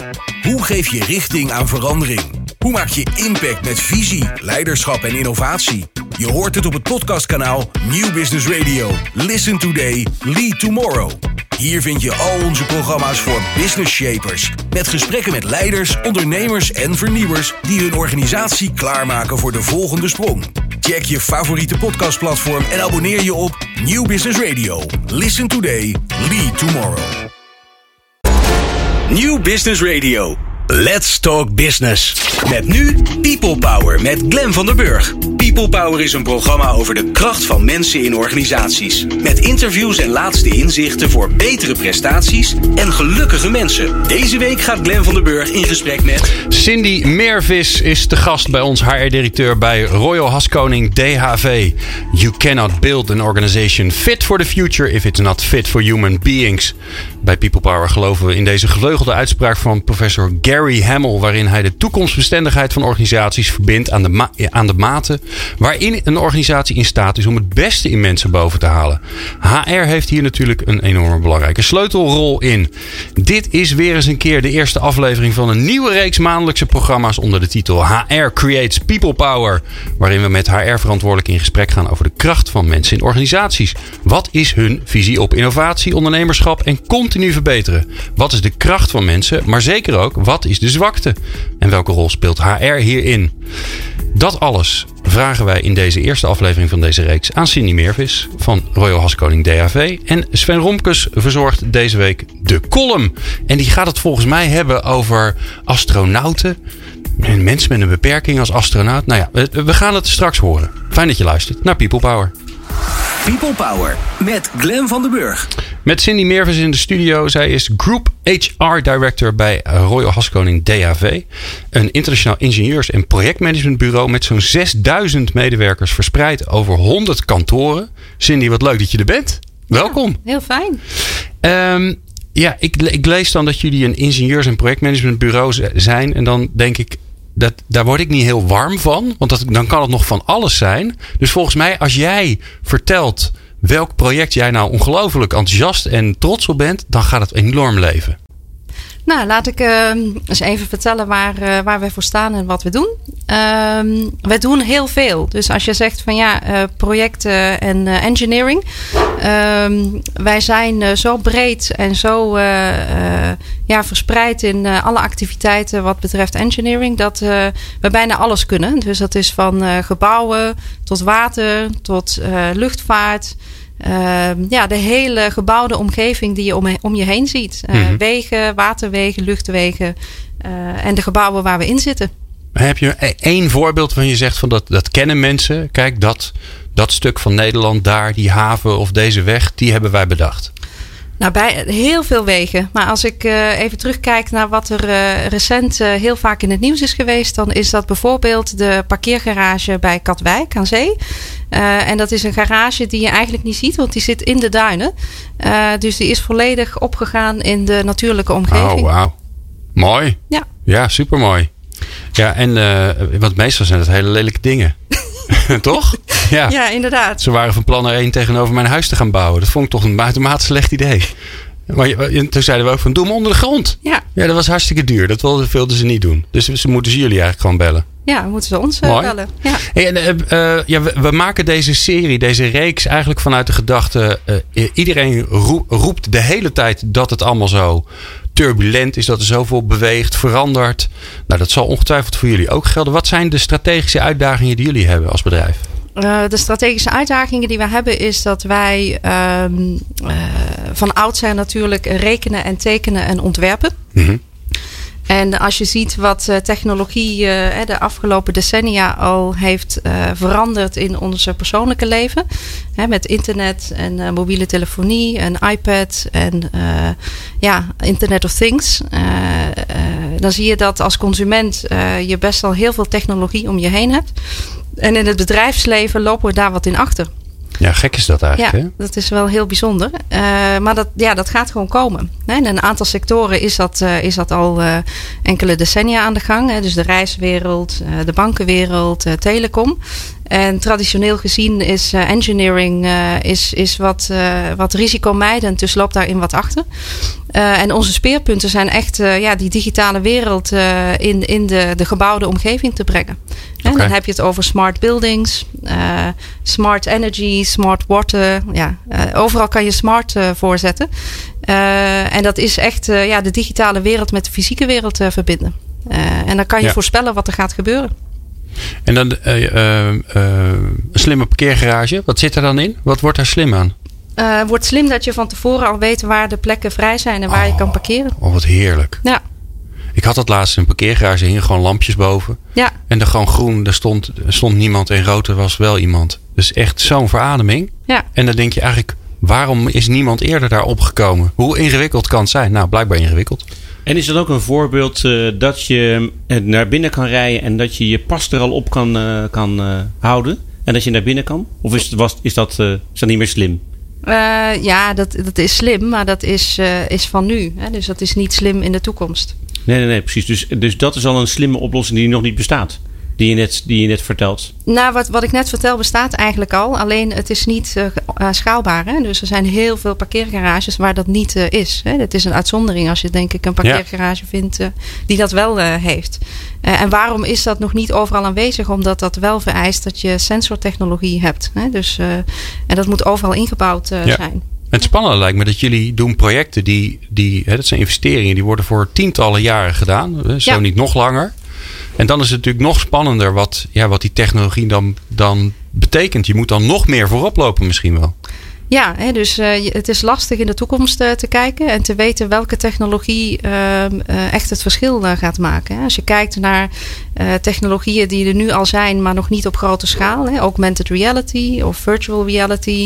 Hoe geef je richting aan verandering? Hoe maak je impact met visie, leiderschap en innovatie? Je hoort het op het podcastkanaal Nieuw Business Radio. Listen today, lead tomorrow. Hier vind je al onze programma's voor business shapers. Met gesprekken met leiders, ondernemers en vernieuwers die hun organisatie klaarmaken voor de volgende sprong. Check je favoriete podcastplatform en abonneer je op Nieuw Business Radio. Listen today, lead tomorrow. Nieuw Business Radio. Let's talk business. Met nu People Power met Glenn van der Burg. People Power is een programma over de kracht van mensen in organisaties. Met interviews en laatste inzichten voor betere prestaties en gelukkige mensen. Deze week gaat Glenn van der Burg in gesprek met... Cindy Meervis is de gast bij ons, HR-directeur bij Royal Haskoning DHV. You cannot build an organization fit for the future if it's not fit for human beings. Bij People Power geloven we in deze gevleugelde uitspraak van professor Gary Hamel, waarin hij de toekomstbestendigheid van organisaties verbindt aan de mate waarin een organisatie in staat is om het beste in mensen boven te halen. HR heeft hier natuurlijk een enorm belangrijke sleutelrol in. Dit is weer eens een keer de eerste aflevering van een nieuwe reeks maandelijkse programma's onder de titel HR Creates People Power, waarin we met HR-verantwoordelijken in gesprek gaan over de kracht van mensen in organisaties. Wat is hun visie op innovatie, ondernemerschap en continu verbeteren? Wat is de kracht van mensen, maar zeker ook wat is de zwakte? En welke rol speelt HR hierin? Dat alles vragen wij in deze eerste aflevering van deze reeks aan Cindy Meervis van Royal Haskoning DHV. En Sven Romkes verzorgt deze week de column. En die gaat het volgens mij hebben over astronauten. En mensen met een beperking als astronaut. Nou ja, we gaan het straks horen. Fijn dat je luistert naar People Power. People Power met Glenn van der Burg. Met Cindy Meervis in de studio. Zij is Group HR Director bij Royal Haskoning DHV. Een internationaal ingenieurs- en projectmanagementbureau met zo'n 6000 medewerkers verspreid over 100 kantoren. Cindy, wat leuk dat je er bent. Welkom. Ja, heel fijn. Ik lees dan dat jullie een ingenieurs- en projectmanagementbureau zijn. En dan denk ik, daar word ik niet heel warm van. Want dan kan het nog van alles zijn. Dus volgens mij, als jij vertelt welk project jij nou ongelooflijk enthousiast en trots op bent, dan gaat het enorm leven. Nou, laat ik eens even vertellen waar wij voor staan en wat we doen. Wij doen heel veel. Dus als je zegt van projecten en engineering. Wij zijn zo breed en zo verspreid in alle activiteiten wat betreft engineering, dat we bijna alles kunnen. Dus dat is van gebouwen tot water tot luchtvaart. De hele gebouwde omgeving die je om je heen ziet. Wegen, waterwegen, luchtwegen en de gebouwen waar we in zitten. Heb je één voorbeeld van je zegt van dat kennen mensen? Kijk, dat stuk van Nederland daar, die haven of deze weg, die hebben wij bedacht. Nou, bij heel veel wegen. Maar als ik even terugkijk naar wat er recent heel vaak in het nieuws is geweest, dan is dat bijvoorbeeld de parkeergarage bij Katwijk aan zee. En dat is een garage die je eigenlijk niet ziet, want die zit in de duinen. Dus die is volledig opgegaan in de natuurlijke omgeving. Oh, wauw. Mooi. Ja, supermooi. Ja, en want meestal zijn het hele lelijke dingen. Toch? Ja, inderdaad. Ze waren van plan er één tegenover mijn huis te gaan bouwen. Dat vond ik toch een buitenmaat slecht idee. Maar toen zeiden we ook van, doe hem onder de grond. Ja, dat was hartstikke duur. Dat wilden ze niet doen. Dus ze moeten jullie eigenlijk gewoon bellen. Ja, moeten ze ons bellen. Ja. Hey, we maken deze serie, deze reeks eigenlijk vanuit de gedachte, iedereen roept de hele tijd dat het allemaal zo turbulent is, dat er zoveel beweegt, verandert. Nou, dat zal ongetwijfeld voor jullie ook gelden. Wat zijn de strategische uitdagingen die jullie hebben als bedrijf? De strategische uitdagingen die we hebben is dat wij van oudsher natuurlijk rekenen en tekenen en ontwerpen. Mm-hmm. En als je ziet wat technologie de afgelopen decennia al heeft veranderd in ons persoonlijke leven. Met internet en mobiele telefonie en iPad en Internet of Things. Dan zie je dat als consument je best al heel veel technologie om je heen hebt. En in het bedrijfsleven lopen we daar wat in achter. Ja, gek is dat eigenlijk. Ja, dat is wel heel bijzonder. Maar dat gaat gewoon komen. In een aantal sectoren is dat al enkele decennia aan de gang. Dus de reiswereld, de bankenwereld, telecom. En traditioneel gezien is engineering is wat risicomijdend, dus loopt daarin wat achter. En onze speerpunten zijn echt die digitale wereld in de gebouwde omgeving te brengen. En dan heb je het over smart buildings, smart energy, smart water. Overal kan je smart voorzetten. En dat is echt de digitale wereld met de fysieke wereld verbinden. En dan kan je voorspellen wat er gaat gebeuren. En dan een slimme parkeergarage. Wat zit er dan in? Wat wordt daar slim aan? Wordt slim dat je van tevoren al weet waar de plekken vrij zijn en waar je kan parkeren. Oh, wat heerlijk. Ja. Ik had dat laatst in een parkeergarage. Hingen gewoon lampjes boven. Ja. En er gewoon groen. Er stond niemand. En rood er was wel iemand. Dus echt zo'n verademing. Ja. En dan denk je eigenlijk, waarom is niemand eerder daar opgekomen? Hoe ingewikkeld kan het zijn? Nou, blijkbaar ingewikkeld. En is dat ook een voorbeeld dat je naar binnen kan rijden en dat je je pas er al op kan houden? En dat je naar binnen kan? Of is dat niet meer slim? Dat is slim, maar dat is van nu. Hè? Dus dat is niet slim in de toekomst. Nee, precies. Dus dat is al een slimme oplossing die nog niet bestaat. Die je net vertelt. Nou, wat ik net vertel bestaat eigenlijk al. Alleen het is niet schaalbaar. Hè? Dus er zijn heel veel parkeergarages waar dat niet is. Hè? Dat is een uitzondering als je denk ik een parkeergarage vindt die dat wel heeft. En waarom is dat nog niet overal aanwezig? Omdat dat wel vereist dat je sensortechnologie hebt. Hè? Dus, en dat moet overal ingebouwd zijn. Het spannende lijkt me dat jullie doen projecten dat zijn investeringen, die worden voor tientallen jaren gedaan. Zo niet nog langer. En dan is het natuurlijk nog spannender wat die technologie dan betekent. Je moet dan nog meer voorop lopen misschien wel. Ja, dus het is lastig in de toekomst te kijken en te weten welke technologie echt het verschil gaat maken. Als je kijkt naar technologieën die er nu al zijn, maar nog niet op grote schaal. Augmented reality of virtual reality.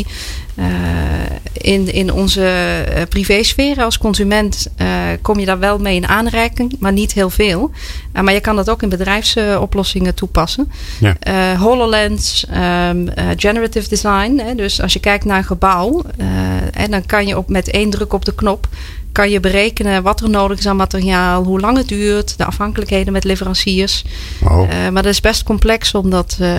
In onze privésfeer als consument kom je daar wel mee in aanraking, maar niet heel veel. Maar je kan dat ook in bedrijfsoplossingen toepassen. Ja. HoloLens, generative design. Dus als je kijkt naar een gebouw, dan kan je met 1 druk op de knop kan je berekenen wat er nodig is aan materiaal, hoe lang het duurt, de afhankelijkheden met leveranciers. Oh. Maar dat is best complex om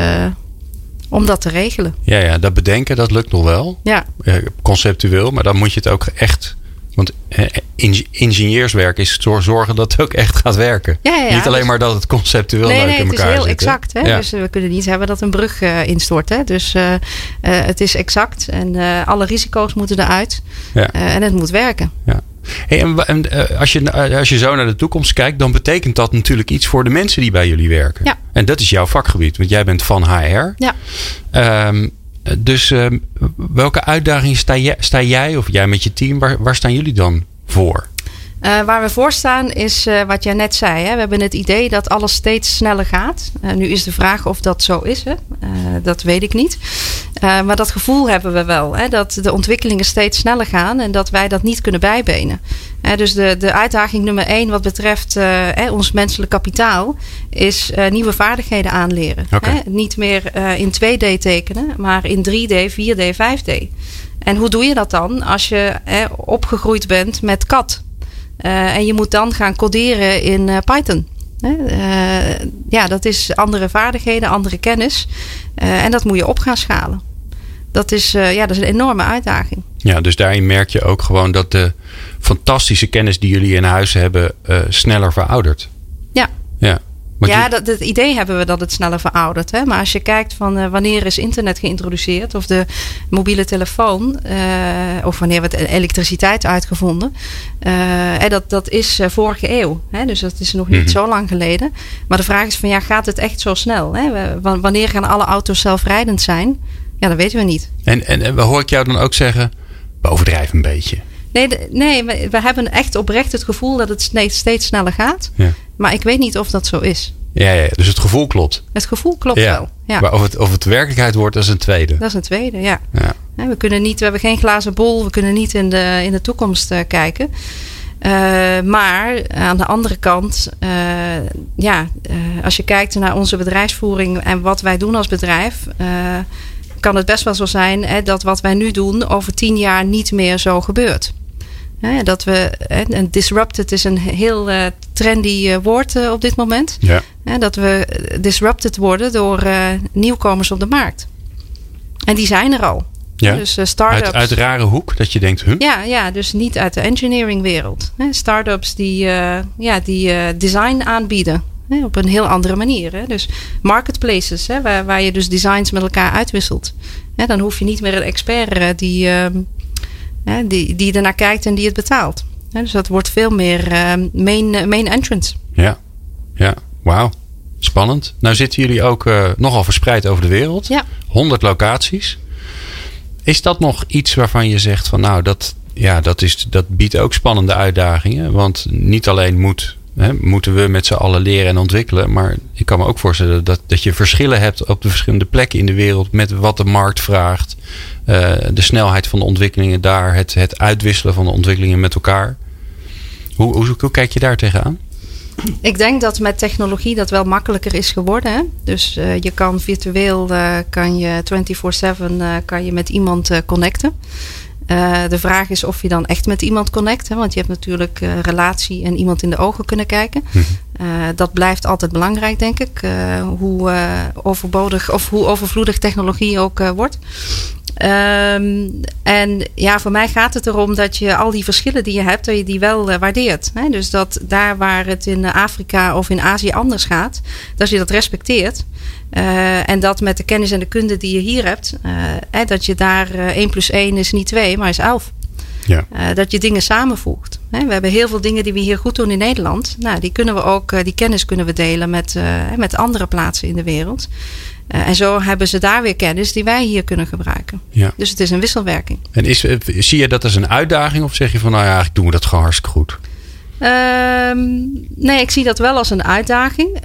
dat te regelen. Ja, dat bedenken, dat lukt nog wel. Ja. Conceptueel, maar dan moet je het ook echt. Want ingenieurswerk is zorgen dat het ook echt gaat werken. Ja, niet alleen maar dat het conceptueel leuk in elkaar zit. Nee, het is heel exact. Hè? Ja. Dus we kunnen niet hebben dat een brug instort. Hè? Dus het is exact. En alle risico's moeten eruit. Ja. En het moet werken. Ja. Hey, en als je zo naar de toekomst kijkt, dan betekent dat natuurlijk iets voor de mensen die bij jullie werken. Ja. En dat is jouw vakgebied, want jij bent van HR. Ja. Dus welke uitdagingen sta jij of jij met je team, waar staan jullie dan voor? Waar we voor staan is wat jij net zei. Hè? We hebben het idee dat alles steeds sneller gaat. Nu is de vraag of dat zo is. Hè? Dat weet ik niet. Maar dat gevoel hebben we wel. Hè? Dat de ontwikkelingen steeds sneller gaan en dat wij dat niet kunnen bijbenen. Dus de uitdaging nummer 1 wat betreft ons menselijk kapitaal is nieuwe vaardigheden aanleren. Okay. Niet meer in 2D tekenen, maar in 3D, 4D, 5D. En hoe doe je dat dan als je opgegroeid bent met CAD? En je moet dan gaan coderen in Python. Dat is andere vaardigheden, andere kennis. En dat moet je op gaan schalen. Dat is een enorme uitdaging. Ja, dus daarin merk je ook gewoon dat de fantastische kennis die jullie in huis hebben sneller veroudert. Ja. Het idee hebben we dat het sneller veroudert. Hè? Maar als je kijkt van wanneer is internet geïntroduceerd of de mobiele telefoon of wanneer werd elektriciteit uitgevonden. Dat is vorige eeuw. Hè? Dus dat is nog niet zo lang geleden. Maar de vraag is van gaat het echt zo snel? Hè? Wanneer gaan alle auto's zelfrijdend zijn? Ja, dat weten we niet. En hoor ik jou dan ook zeggen, overdrijf een beetje. Nee, we hebben echt oprecht het gevoel dat het steeds sneller gaat. Ja. Maar ik weet niet of dat zo is. Ja, dus het gevoel klopt. Het gevoel klopt wel. Ja. Maar of het werkelijkheid wordt, dat is een tweede. Dat is een tweede, ja. We hebben geen glazen bol. We kunnen niet in de toekomst kijken. Maar aan de andere kant, als je kijkt naar onze bedrijfsvoering en wat wij doen als bedrijf, kan het best wel zo zijn dat wat wij nu doen over 10 jaar niet meer zo gebeurt. Dat we, en disrupted is een heel trendy woord op dit moment. Ja. Dat we disrupted worden door nieuwkomers op de markt. En die zijn er al. Ja. Dus start-ups. Uit rare hoek dat je denkt, Ja, dus niet uit de engineering wereld. Start-ups die design aanbieden. Op een heel andere manier. Dus marketplaces, waar je dus designs met elkaar uitwisselt. Dan hoef je niet meer een expert die ernaar kijkt en die het betaalt. Dus dat wordt veel meer main entrance. Ja. Wauw. Spannend. Nou zitten jullie ook nogal verspreid over de wereld. Ja. 100 locaties. Is dat nog iets waarvan je zegt van nou, dat biedt ook spannende uitdagingen? Want niet alleen moeten we met z'n allen leren en ontwikkelen. Maar ik kan me ook voorstellen dat je verschillen hebt op de verschillende plekken in de wereld. Met wat de markt vraagt. De snelheid van de ontwikkelingen daar. Het uitwisselen van de ontwikkelingen met elkaar. Hoe kijk je daar tegenaan? Ik denk dat met technologie dat wel makkelijker is geworden. Hè? Dus je kan virtueel kan je 24/7 kan je met iemand connecten. De vraag is of je dan echt met iemand connect. Hè? Want je hebt natuurlijk relatie en iemand in de ogen kunnen kijken. Dat blijft altijd belangrijk, denk ik. Hoe overbodig of hoe overvloedig technologie ook wordt. En ja, voor mij gaat het erom dat je al die verschillen die je hebt, dat je die wel waardeert. Hè? Dus dat daar waar het in Afrika of in Azië anders gaat, dat je dat respecteert. En dat met de kennis en de kunde die je hier hebt, dat je daar 1 + 1 is niet 2, maar is 11. Ja. Dat je dingen samenvoegt. We hebben heel veel dingen die we hier goed doen in Nederland. Nou, die kunnen we ook, die kennis kunnen we delen met andere plaatsen in de wereld. En zo hebben ze daar weer kennis die wij hier kunnen gebruiken. Ja. Dus het is een wisselwerking. En zie je dat als een uitdaging of zeg je van nou ja, eigenlijk doen we dat gewoon hartstikke goed? Nee, ik zie dat wel als een uitdaging.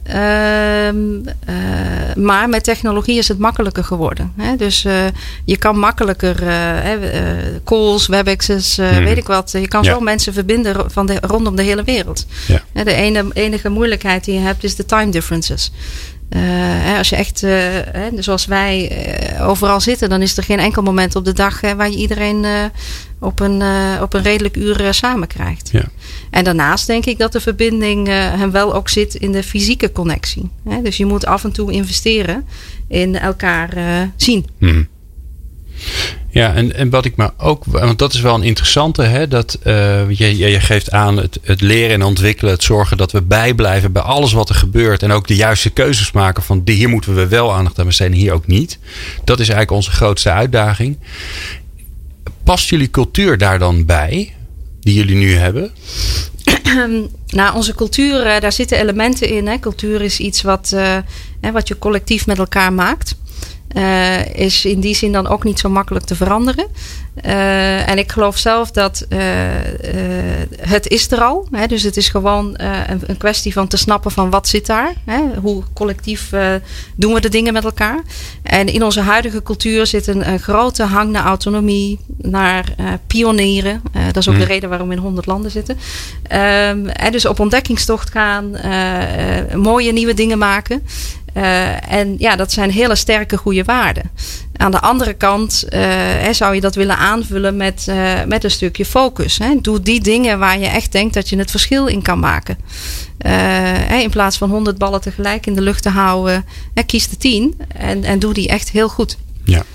Maar met technologie is het makkelijker geworden. Hè? Dus je kan makkelijker calls, WebExes, weet ik wat. Je kan zo mensen verbinden rondom de hele wereld. Ja. De enige moeilijkheid die je hebt is de time differences. Als je echt, zoals wij overal zitten, dan is er geen enkel moment op de dag waar je iedereen op een redelijk uur samen krijgt. Ja. En daarnaast denk ik dat de verbinding hem wel ook zit in de fysieke connectie. Dus je moet af en toe investeren in elkaar zien. Hmm. Ja, en wat ik me ook, want dat is wel een interessante, hè, dat je geeft aan het leren en ontwikkelen, het zorgen dat we bijblijven bij alles wat er gebeurt en ook de juiste keuzes maken van hier moeten we wel aandacht aan besteden, hier ook niet. Dat is eigenlijk onze grootste uitdaging. Past jullie cultuur daar dan bij, die jullie nu hebben? Nou, onze cultuur, daar zitten elementen in. Hè. Cultuur is iets wat je collectief met elkaar maakt. Is in die zin dan ook niet zo makkelijk te veranderen. En ik geloof zelf dat het is er al. Hè, dus het is gewoon een kwestie van te snappen van wat zit daar. Hè, hoe collectief doen we de dingen met elkaar. En in onze huidige cultuur zit een grote hang naar autonomie, naar pionieren. Dat is ook de reden waarom we in 100 landen zitten. En dus op ontdekkingstocht gaan, mooie nieuwe dingen maken. En ja, dat zijn hele sterke goede waarden. Aan de andere kant zou je dat willen aanvullen met een stukje focus. Hè. Doe die dingen waar je echt denkt dat je het verschil in kan maken. In plaats van 100 ballen tegelijk in de lucht te houden, kies de 10 en doe die echt heel goed. Ja.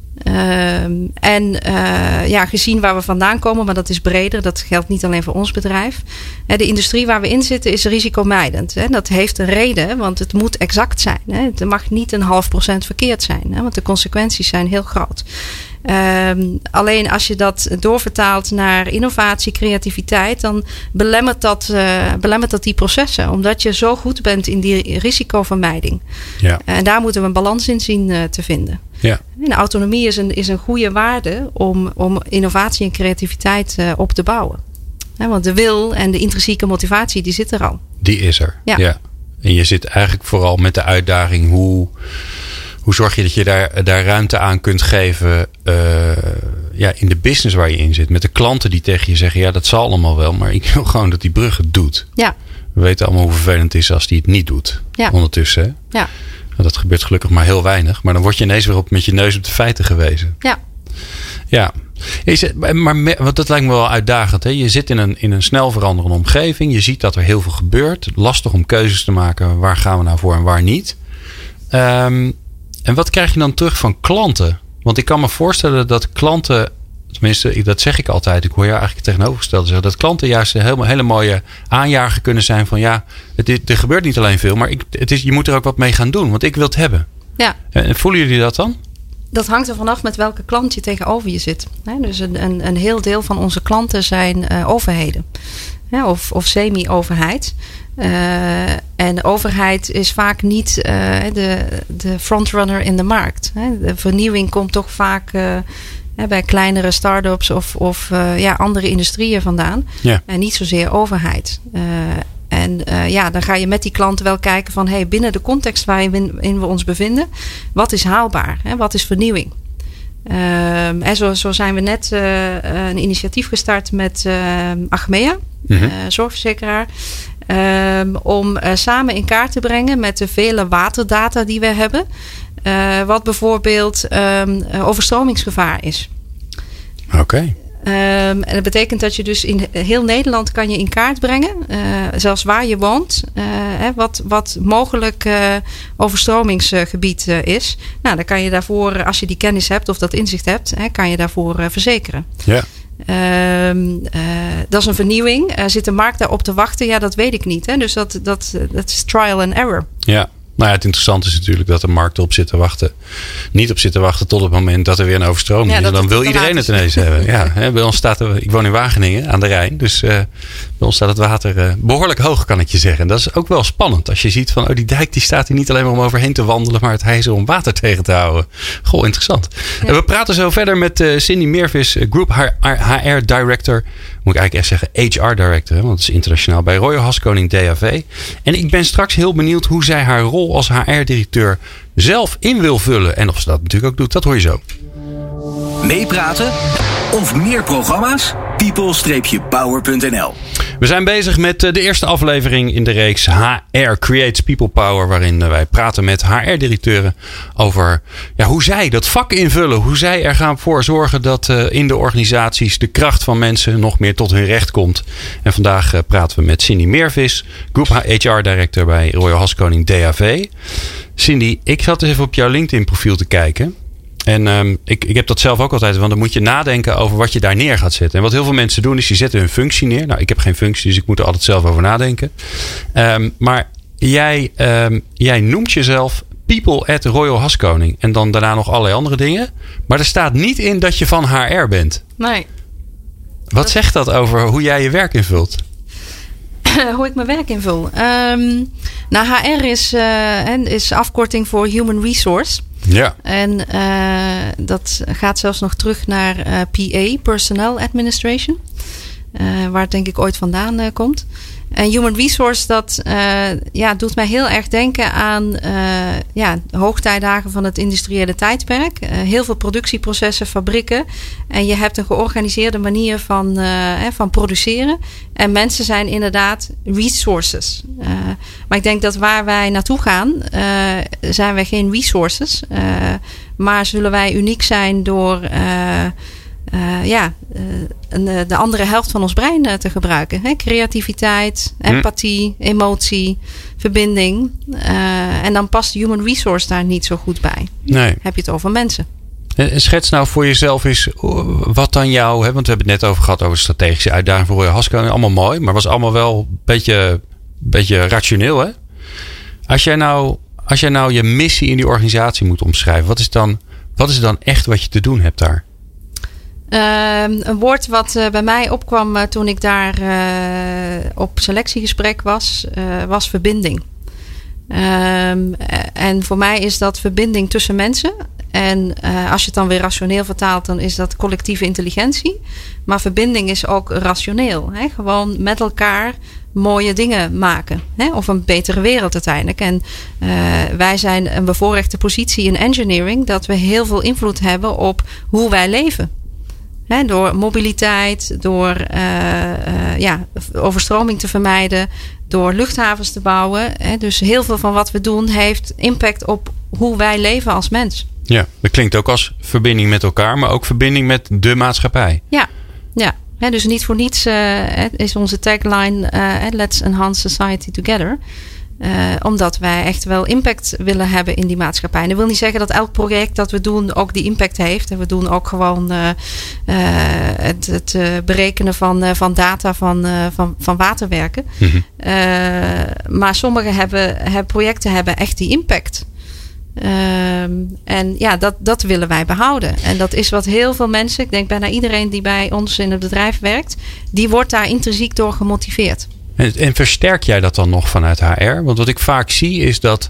Gezien waar we vandaan komen, maar dat is breder, dat geldt niet alleen voor ons bedrijf. De industrie waar we in zitten is risicomijdend. Dat heeft een reden, want het moet exact zijn. Het mag niet een 0,5% verkeerd zijn, want de consequenties zijn heel groot. Alleen als je dat doorvertaalt naar innovatie, creativiteit, dan belemmert dat die processen. Omdat je zo goed bent in die risicovermijding. Ja. En daar moeten we een balans in zien te vinden. Ja. En autonomie is een goede waarde om innovatie en creativiteit op te bouwen. Want de wil en de intrinsieke motivatie, die zit er al. Die is er, ja. En je zit eigenlijk vooral met de uitdaging hoe zorg je dat je daar ruimte aan kunt geven in de business waar je in zit. Met de klanten die tegen je zeggen, ja, dat zal allemaal wel, maar ik wil gewoon dat die brug het doet. Ja. We weten allemaal hoe vervelend het is als die het niet doet. Ja. Ondertussen. Hè? Ja. Nou, dat gebeurt gelukkig maar heel weinig. Maar dan word je ineens weer met je neus op de feiten gewezen. Ja. Ja. Want dat lijkt me wel uitdagend. Hè? Je zit in een snel veranderende omgeving. Je ziet dat er heel veel gebeurt. Lastig om keuzes te maken. Waar gaan we nou voor en waar niet? En wat krijg je dan terug van klanten? Want ik kan me voorstellen dat klanten... Tenminste, dat zeg ik altijd. Ik hoor jou eigenlijk het tegenovergestelde zeggen. Dat klanten juist een hele mooie aanjager kunnen zijn van... ja, er gebeurt niet alleen veel, maar je moet er ook wat mee gaan doen. Want ik wil het hebben. Ja. En voelen jullie dat dan? Dat hangt er vanaf met welke klant je tegenover je zit. Dus een heel deel van onze klanten zijn overheden. Of semi-overheid. En de overheid is vaak niet de frontrunner in de markt. De vernieuwing komt toch vaak... bij kleinere start-ups of andere industrieën vandaan. Ja. En niet zozeer overheid. Dan ga je met die klanten wel kijken van... binnen de context waarin we ons bevinden... wat is haalbaar? Wat is vernieuwing? Zo zijn we net een initiatief gestart met Achmea, zorgverzekeraar... om samen in kaart te brengen met de vele waterdata die we hebben... wat bijvoorbeeld overstromingsgevaar is. Oké. En dat betekent dat je dus in heel Nederland kan je in kaart brengen, zelfs waar je woont, wat mogelijk overstromingsgebied is. Nou, dan kan je daarvoor, als je die kennis hebt of dat inzicht hebt, kan je daarvoor verzekeren. Ja. Dat is een vernieuwing. Zit de markt daarop te wachten? Ja, dat weet ik niet. Dus dat is trial and error. Ja. Nou ja, het interessante is natuurlijk dat de markt erop zit te wachten. Niet op zit te wachten tot het moment dat er weer een overstroming is. En dan wil iedereen het ineens hebben. Ja, bij ons staat ik woon in Wageningen aan de Rijn. Dus bij ons staat het water behoorlijk hoog, kan ik je zeggen. En dat is ook wel spannend. Als je ziet van die dijk die staat hier niet alleen maar om overheen te wandelen. Maar het hijzer om water tegen te houden. Goh, interessant. Ja. En we praten zo verder met Cindy Meervis, Group HR Director. Moet ik eigenlijk echt zeggen HR Director. Want het is internationaal bij Royal Haskoning DHV. En ik ben straks heel benieuwd hoe zij haar rol als HR-directeur zelf in wil vullen. En of ze dat natuurlijk ook doet, dat hoor je zo. Meepraten of meer programma's? people-power.nl. We zijn bezig met de eerste aflevering in de reeks HR Creates People Power. Waarin wij praten met HR-directeuren over hoe zij dat vak invullen. Hoe zij er gaan voor zorgen dat in de organisaties de kracht van mensen nog meer tot hun recht komt. En vandaag praten we met Cindy Meervis, Group HR Director bij Royal Haskoning DHV. Cindy, ik zat eens even op jouw LinkedIn profiel te kijken. En ik heb dat zelf ook altijd. Want dan moet je nadenken over wat je daar neer gaat zetten. En wat heel veel mensen doen is die zetten hun functie neer. Nou, ik heb geen functie, dus ik moet er altijd zelf over nadenken. Maar jij noemt jezelf People at Royal Haskoning. En dan daarna nog allerlei andere dingen. Maar er staat niet in dat je van HR bent. Nee. Wat zegt dat over hoe jij je werk invult? Hoe ik mijn werk invul? HR is afkorting voor Human Resource. Ja. En dat gaat zelfs nog terug naar PA, Personnel Administration. Waar het denk ik ooit vandaan komt. En Human Resource, dat doet mij heel erg denken aan hoogtijdagen van het industriële tijdperk. Heel veel productieprocessen, fabrieken. En je hebt een georganiseerde manier van produceren. En mensen zijn inderdaad resources. Maar ik denk dat waar wij naartoe gaan, zijn wij geen resources. Maar zullen wij uniek zijn door... de andere helft van ons brein te gebruiken. Creativiteit, empathie, emotie, verbinding. En dan past human resource daar niet zo goed bij. Nee. Heb je het over mensen. En schets nou voor jezelf eens wat dan jou... want we hebben het net over gehad over strategische uitdagingen voor Royal Haskoning. Allemaal mooi, maar was allemaal wel een beetje rationeel. Hè? Als jij nou je missie in die organisatie moet omschrijven. Wat is dan echt wat je te doen hebt daar? Een woord wat bij mij opkwam toen ik daar op selectiegesprek was verbinding. En voor mij is dat verbinding tussen mensen. En als je het dan weer rationeel vertaalt, dan is dat collectieve intelligentie. Maar verbinding is ook rationeel. Hè? Gewoon met elkaar mooie dingen maken. Hè? Of een betere wereld uiteindelijk. En wij zijn een bevoorrechte positie in engineering, dat we heel veel invloed hebben op hoe wij leven. He, door mobiliteit, door overstroming te vermijden, door luchthavens te bouwen. Dus heel veel van wat we doen heeft impact op hoe wij leven als mens. Ja, dat klinkt ook als verbinding met elkaar, maar ook verbinding met de maatschappij. Ja. Dus niet voor niets is onze tagline Let's Enhance Society Together. Omdat wij echt wel impact willen hebben in die maatschappij. En dat wil niet zeggen dat elk project dat we doen ook die impact heeft. En we doen ook gewoon het berekenen van data van waterwerken. Mm-hmm. Maar sommige projecten hebben echt die impact. En ja, dat willen wij behouden. En dat is wat heel veel mensen, ik denk bijna iedereen die bij ons in het bedrijf werkt, die wordt daar intrinsiek door gemotiveerd. En versterk jij dat dan nog vanuit HR? Want wat ik vaak zie is dat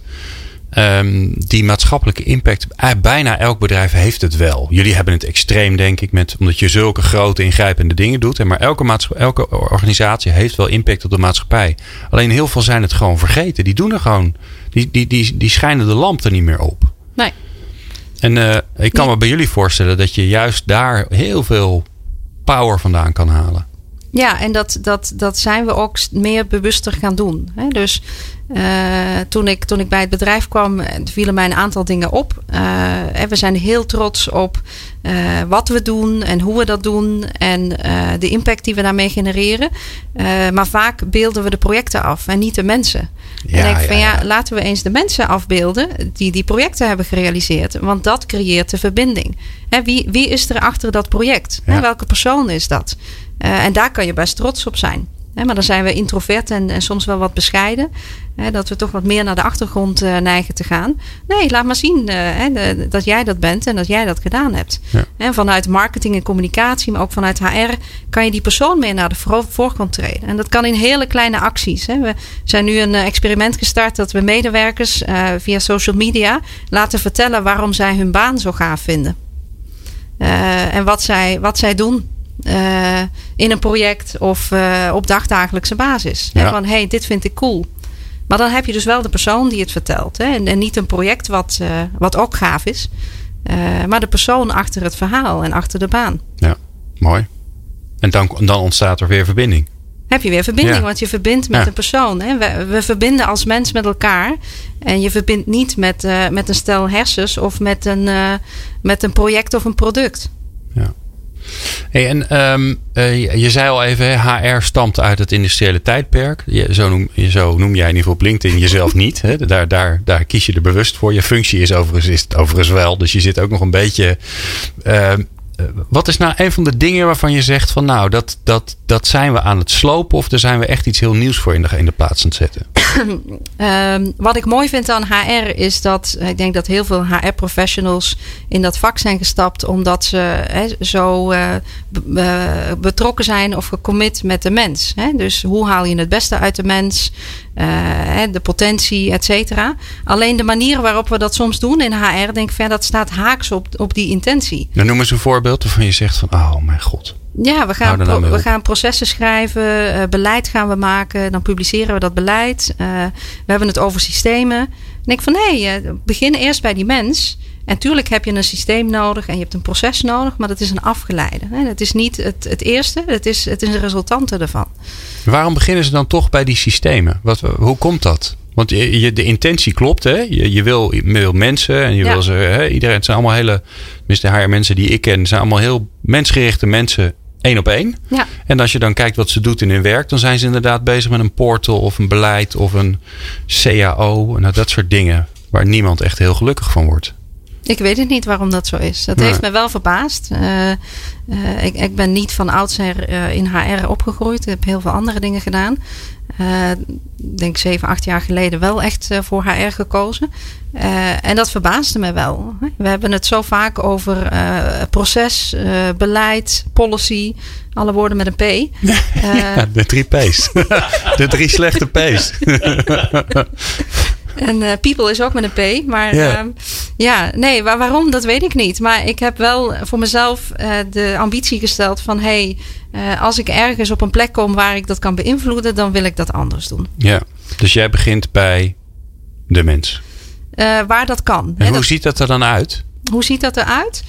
die maatschappelijke impact, bijna elk bedrijf heeft het wel. Jullie hebben het extreem, denk ik, omdat je zulke grote ingrijpende dingen doet. Maar elke organisatie heeft wel impact op de maatschappij. Alleen heel veel zijn het gewoon vergeten. Die doen er gewoon, die schijnen de lamp er niet meer op. Nee. En ik kan me bij jullie voorstellen dat je juist daar heel veel power vandaan kan halen. Ja, en dat zijn we ook meer bewuster gaan doen. Dus toen ik bij het bedrijf kwam, vielen mij een aantal dingen op. We zijn heel trots op wat we doen en hoe we dat doen. En de impact die we daarmee genereren. Maar vaak beelden we de projecten af en niet de mensen. Ja, en ik denk laten we eens de mensen afbeelden die projecten hebben gerealiseerd. Want dat creëert de verbinding. Wie is er achter dat project? Ja. Welke persoon is dat? En daar kan je best trots op zijn. Maar dan zijn we introvert en soms wel wat bescheiden. Dat we toch wat meer naar de achtergrond neigen te gaan. Nee, laat maar zien dat jij dat bent en dat jij dat gedaan hebt. Ja. En vanuit marketing en communicatie, maar ook vanuit HR, kan je die persoon meer naar de voorgrond treden. En dat kan in hele kleine acties. We zijn nu een experiment gestart dat we medewerkers via social media laten vertellen waarom zij hun baan zo gaaf vinden. En wat zij doen. In een project of op dagdagelijkse basis. Ja. Van dit vind ik cool. Maar dan heb je dus wel de persoon die het vertelt. En niet een project wat ook gaaf is. Maar de persoon achter het verhaal en achter de baan. Ja, mooi. En dan ontstaat er weer verbinding. Heb je weer verbinding, want je verbindt met een persoon. We verbinden als mens met elkaar. En je verbindt niet met een stel hersens of met een project of een product. Ja. Hey, en je zei al even, HR stamt uit het industriële tijdperk. Zo noem jij in ieder geval op LinkedIn jezelf niet. Hè? Daar kies je er bewust voor. Je functie is het overigens wel. Dus je zit ook nog een beetje... wat is nou een van de dingen waarvan je zegt van dat zijn we aan het slopen of daar zijn we echt iets heel nieuws voor in de plaats aan het zetten? Wat ik mooi vind aan HR is dat ik denk dat heel veel HR-professionals in dat vak zijn gestapt omdat ze zo betrokken zijn of gecommit met de mens. Dus hoe haal je het beste uit de mens? De potentie, et cetera. Alleen de manier waarop we dat soms doen in HR, denk ik, dat staat haaks op die intentie. Nou, noem eens een voorbeeld waarvan je zegt van, oh mijn god. Ja, we gaan processen schrijven, beleid gaan we maken, dan publiceren we dat beleid. We hebben het over systemen. En ik van begin eerst bij die mens. En tuurlijk heb je een systeem nodig en je hebt een proces nodig, maar dat is een afgeleide. Het is niet het eerste, het is een resultante ervan. Waarom beginnen ze dan toch bij die systemen? Hoe komt dat? Want de intentie klopt, hè? Je wil mensen en je wil ze. Iedereen, het zijn allemaal tenminste HR mensen die ik ken, zijn allemaal heel mensgerichte mensen. 1 op 1. Ja. En als je dan kijkt wat ze doet in hun werk, dan zijn ze inderdaad bezig met een portal of een beleid of een CAO. Dat soort dingen waar niemand echt heel gelukkig van wordt. Ik weet het niet waarom dat zo is. Dat heeft me wel verbaasd. Ik ben niet van oudsher in HR opgegroeid. Ik heb heel veel andere dingen gedaan. Ik denk 7-8 jaar geleden wel echt voor HR gekozen. En dat verbaasde me wel. We hebben het zo vaak over proces, beleid, policy. Alle woorden met een P. De 3 P's. De 3 slechte P's. En people is ook met een P. Maar waarom, dat weet ik niet. Maar ik heb wel voor mezelf de ambitie gesteld van als ik ergens op een plek kom waar ik dat kan beïnvloeden, dan wil ik dat anders doen. Ja, dus jij begint bij de mens. Waar dat kan. En hoe ziet dat er dan uit? Hoe ziet dat eruit?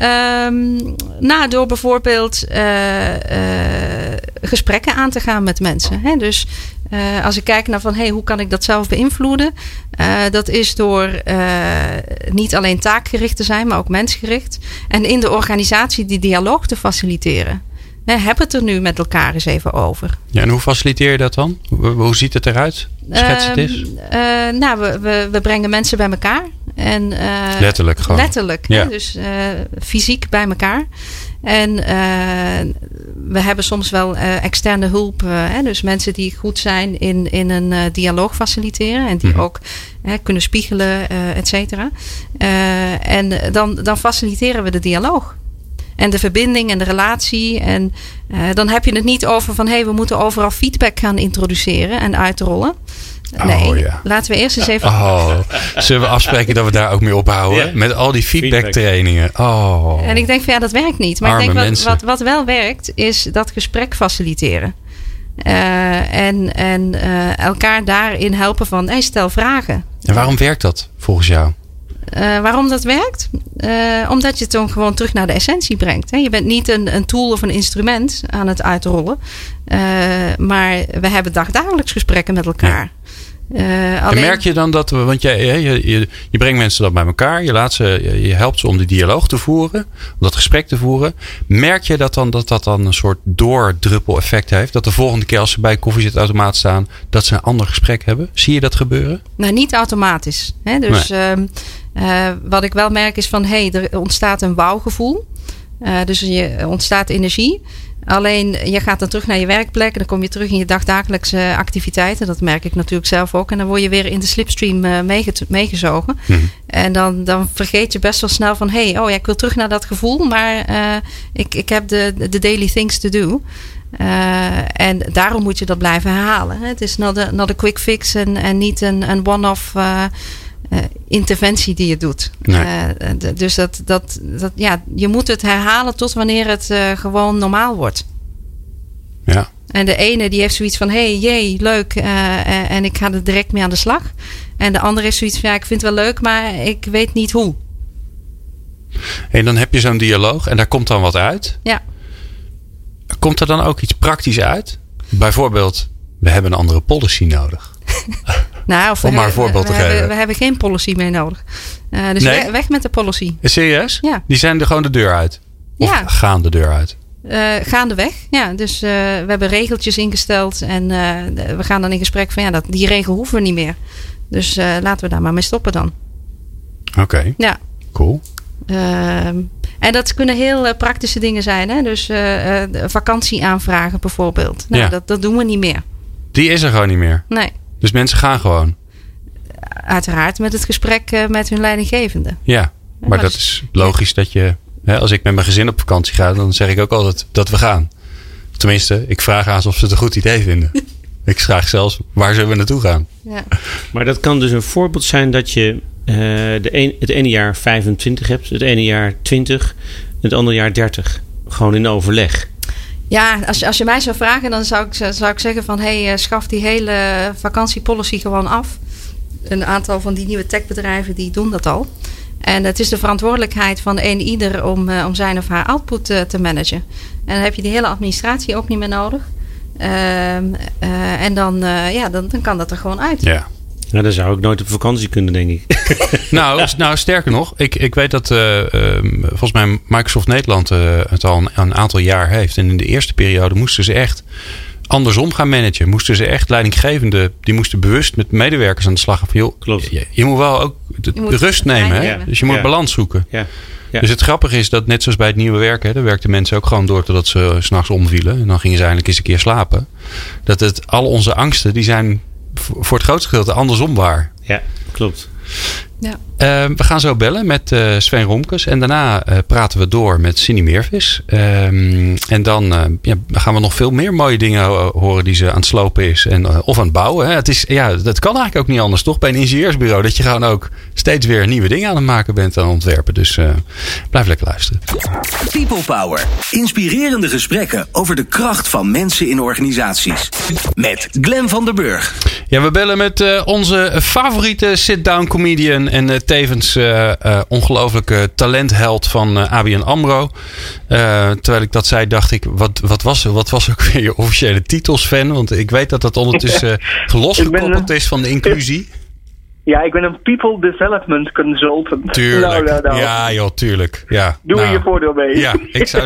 Door bijvoorbeeld gesprekken aan te gaan met mensen. Dus Als ik kijk naar van hoe kan ik dat zelf beïnvloeden? Dat is door niet alleen taakgericht te zijn, maar ook mensgericht. En in de organisatie die dialoog te faciliteren. Heb het er nu met elkaar eens even over. Ja, en hoe faciliteer je dat dan? Hoe ziet het eruit? Schets het eens. We brengen mensen bij elkaar. En, letterlijk gewoon. Letterlijk. Ja. Dus fysiek bij elkaar. En we hebben soms wel externe hulp. Dus mensen die goed zijn in een dialoog faciliteren. En die ook kunnen spiegelen, et cetera. En dan faciliteren we de dialoog. En de verbinding en de relatie. En dan heb je het niet over van we moeten overal feedback gaan introduceren en uitrollen. Nee, laten we eerst eens even... Zullen we afspreken dat we daar ook mee ophouden? Ja. Met al die feedback trainingen. En ik denk van dat werkt niet. Maar ik denk wat wel werkt is dat gesprek faciliteren. En elkaar daarin helpen van stel vragen. En waarom werkt dat volgens jou? Waarom dat werkt? Omdat je het dan gewoon terug naar de essentie brengt. Je bent niet een tool of een instrument aan het uitrollen. Maar we hebben dagelijks gesprekken met elkaar. Ja. En merk je dan dat, want je brengt mensen dan bij elkaar, je helpt ze om die dialoog te voeren, om dat gesprek te voeren. Merk je dat dan een soort doordruppel effect heeft? Dat de volgende keer als ze bij koffiezetautomaat staan, dat ze een ander gesprek hebben? Zie je dat gebeuren? Nou, niet automatisch. Dus wat ik wel merk is van er ontstaat een wauwgevoel. Dus er ontstaat energie. Alleen je gaat dan terug naar je werkplek. En dan kom je terug in je dagdagelijkse activiteiten. Dat merk ik natuurlijk zelf ook. En dan word je weer in de slipstream meegezogen. En dan vergeet je best wel snel van ik wil terug naar dat gevoel. Maar ik heb de daily things to do. En daarom moet je dat blijven herhalen. Het is not a quick fix en niet een one-off interventie die je doet. Nee. Dus je moet het herhalen tot wanneer het gewoon normaal wordt. Ja. En de ene die heeft zoiets van leuk en ik ga er direct mee aan de slag. En de andere heeft zoiets van ik vind het wel leuk, maar ik weet niet hoe. En dan heb je zo'n dialoog en daar komt dan wat uit. Ja. Komt er dan ook iets praktisch uit? Bijvoorbeeld, we hebben een andere policy nodig. Om maar een voorbeeld te geven. We hebben geen policy meer nodig. Dus nee? Weg met de policy. Serieus? Ja. Die zijn er gewoon de deur uit? Of gaan de deur uit? Gaandeweg. Ja, dus we hebben regeltjes ingesteld. En we gaan dan in gesprek van die regel hoeven we niet meer. Dus laten we daar maar mee stoppen dan. Oké. Ja. Cool. En dat kunnen heel praktische dingen zijn. Hè? Dus vakantie aanvragen bijvoorbeeld. Dat doen we niet meer. Die is er gewoon niet meer? Nee. Dus mensen gaan gewoon? Uiteraard met het gesprek met hun leidinggevende. Ja, maar dat is logisch dat je... Als ik met mijn gezin op vakantie ga, dan zeg ik ook altijd dat we gaan. Tenminste, ik vraag aan ze of ze het een goed idee vinden. Ik vraag zelfs, waar zullen we naartoe gaan? Ja. Maar dat kan dus een voorbeeld zijn dat je het ene jaar 25 hebt, het ene jaar 20, het andere jaar 30. Gewoon in overleg. Ja, als je mij zou vragen, dan zou ik zeggen van schaf die hele vakantiepolicy gewoon af. Een aantal van die nieuwe techbedrijven die doen dat al. En het is de verantwoordelijkheid van ieder om zijn of haar output te managen. En dan heb je die hele administratie ook niet meer nodig. En dan kan dat er gewoon uit. Ja. Nou, dan zou ik nooit op vakantie kunnen, denk ik. nou, sterker nog. Ik weet dat volgens mij Microsoft Nederland het al een aantal jaar heeft. En in de eerste periode moesten ze echt andersom gaan managen. Moesten ze echt leidinggevende, die moesten bewust met medewerkers aan de slag gaan. Van, joh, klopt. Je moet wel ook de rust nemen. Hè? Dus je moet balans zoeken. Ja. Ja. Dus het grappige is dat net zoals bij het nieuwe werken, daar werkten mensen ook gewoon door totdat ze 's nachts omvielen. En dan gingen ze eindelijk eens een keer slapen. Dat al onze angsten, die zijn voor het grootste gedeelte andersom waar. Ja, klopt. Ja. We gaan zo bellen met Sven Romkes. En daarna praten we door met Cindy Meervis. En dan gaan we nog veel meer mooie dingen horen die ze aan het slopen is. Of aan het bouwen. Hè. Dat kan eigenlijk ook niet anders, toch? Bij een ingenieursbureau. Dat je gewoon ook steeds weer nieuwe dingen aan het maken bent, aan het ontwerpen. Dus blijf lekker luisteren. People Power. Inspirerende gesprekken over de kracht van mensen in organisaties. Met Glenn van der Burg. Ja, we bellen met onze favoriete sit-down comedian en tevens ongelooflijke talentheld van ABN AMRO. Terwijl ik dat zei, dacht ik, wat was ook weer je officiële titel, Sven? Want ik weet dat dat ondertussen losgekoppeld is van de inclusie. Ja, ik ben een People Development Consultant. Tuurlijk. Nou. Ja, joh, tuurlijk. Ja, Doe er je voordeel mee. Ja,